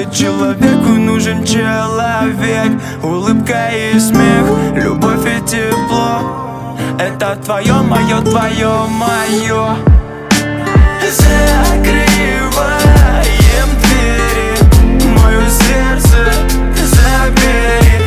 Человеку нужен человек, улыбка и смех, любовь и тепло. Это твое, мое, твое, мое. Закрываем двери, мое сердце забери.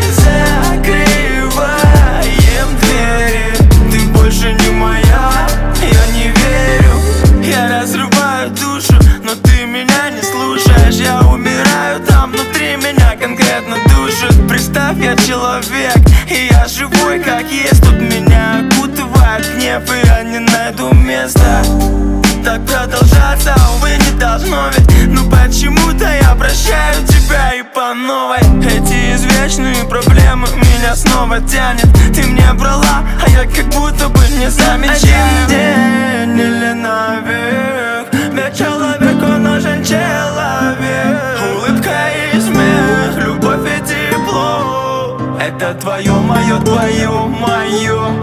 Закрываем двери, ты больше не моя, я не верю. Я разрываю душу, но ты меня не слушаешь. Я умираю там внутри, меня конкретно душит. Представь, я человек, и я живой как есть. Тут меня окутывает гнев, и я не найду места. Так продолжаться, увы, не должно ведь. Ну почему-то я прощаю тебя и по новой. Эти извечные проблемы меня снова тянет. Ты мне брала, а я как будто бы не замечаю. Один день или навек, ведь человеку нужен человек. Улыбка и смех, любовь и тепло. Это твое, мое, твое, мое.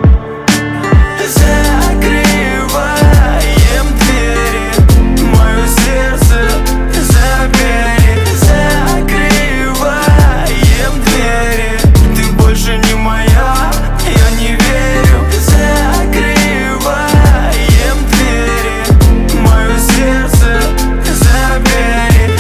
Закрываем двери, мое сердце забери. Закрываем двери, ты больше не моя, я не верю. Закрываем двери, мое сердце забери.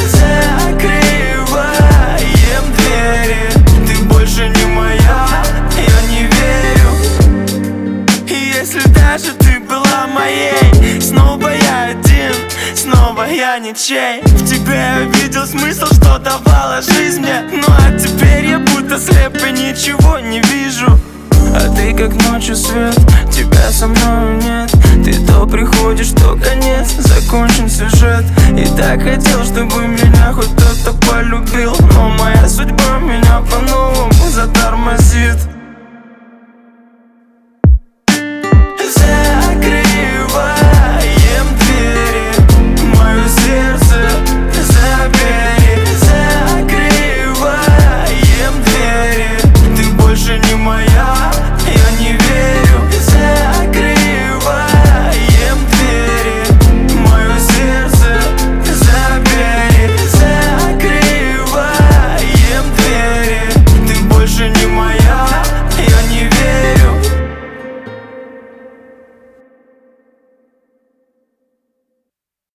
Закрываем двери, ты больше не моя, я не верю. И если даже ты была моей, снова я один, снова я ничей. В тебе я видел смысл, что давала жизнь мне. Ну а теперь я будто слеп и ничего не вижу. А ты как ночью свет, тебя со мной нет. Ты то приходишь, то конец, закончен сюжет. И так хотел, чтобы меня хоть кто-то полюбил, но моя судьба меня по-новому затормозит.